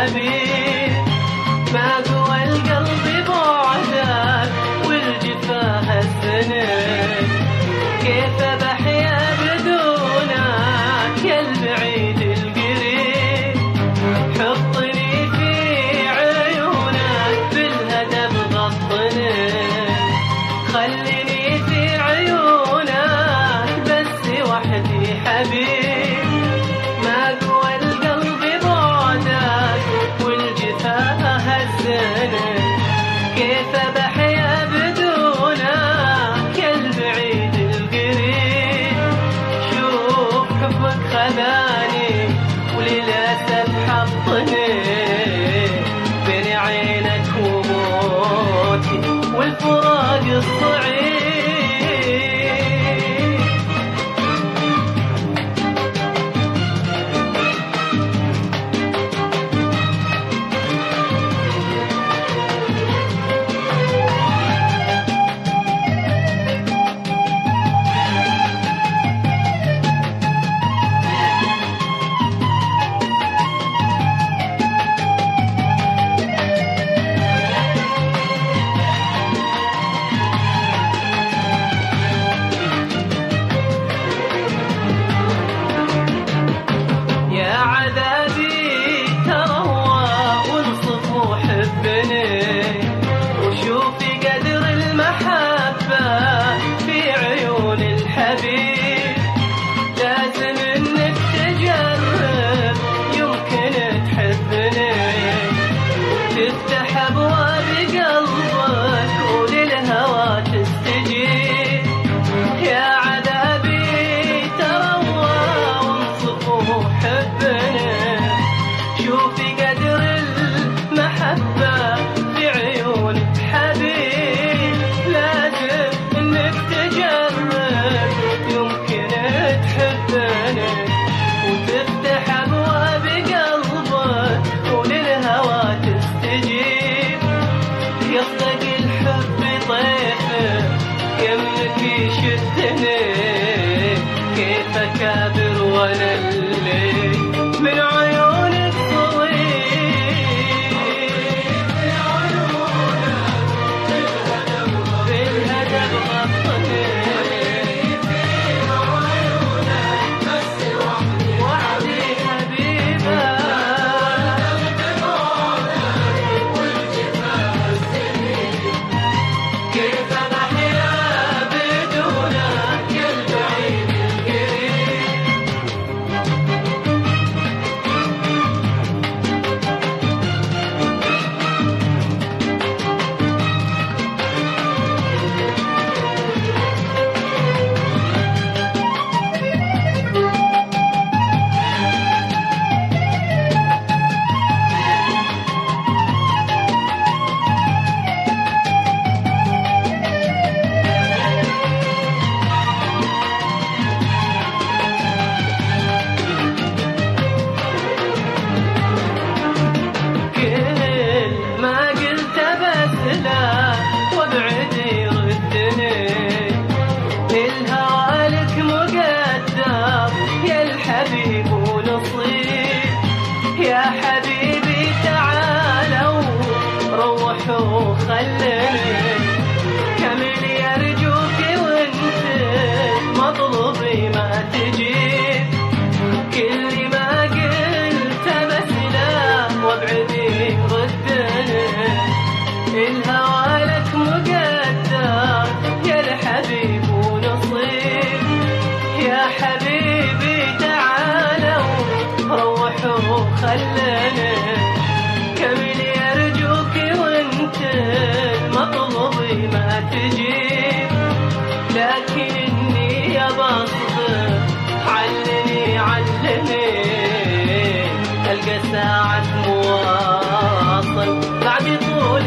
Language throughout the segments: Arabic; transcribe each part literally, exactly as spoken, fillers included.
الحبيب، ما قوى القلب بعدك والجفاه السنين، كيف بحيا بدونك يا البعيد القريب، حطني في عيونك بالهدف غطني، خليني في عيونك بس وحدي حبيب، ما قوى القلب بعدك والجفاه السنين، كيف بحيا بدونك يا البعيد القريب، شوف حبك خذاني وللأسف حطني بين عينك وموتي والفراق الصعيب. وشوفي قدر المحبة في عيون الحبيب، لازم انك تجرب يمكن تحبني، تفتح ابواب قلبك وللهوى تستجيب، يا عذابي تروى وانصف وحبني، شوفي قدر المحبة في عيون حبيب، لازم انك تجرب يمكن تحبني، وتفتح ابواب قلبك وللهوى تستجيب، يصدق الحب طيفه يمك يشدني، كيف اكابر وانا اللي من عيونك وابعدي ردني، الهوى لك مقدر يا الحبيب ونصيب، يا حبيبي تعالوا روحوا خلني، كمل يرجوك وانت مطلبي ما تجيب، كل ما قلت بس لا وابعدي ردني، الهوى لك مقدر يا الحبيب ونصيب، يا حبيبي تعالوا روحوا خلني، كمل يرجوك وانت مطلبي ما تجيب، لكن اني يا بصبر علني علني، القى ساعة مواصل بعد طول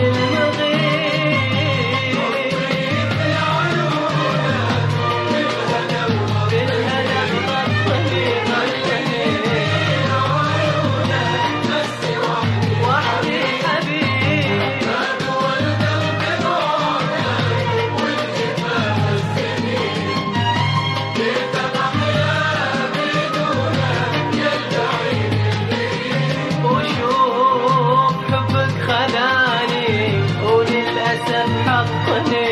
وشوف بحقني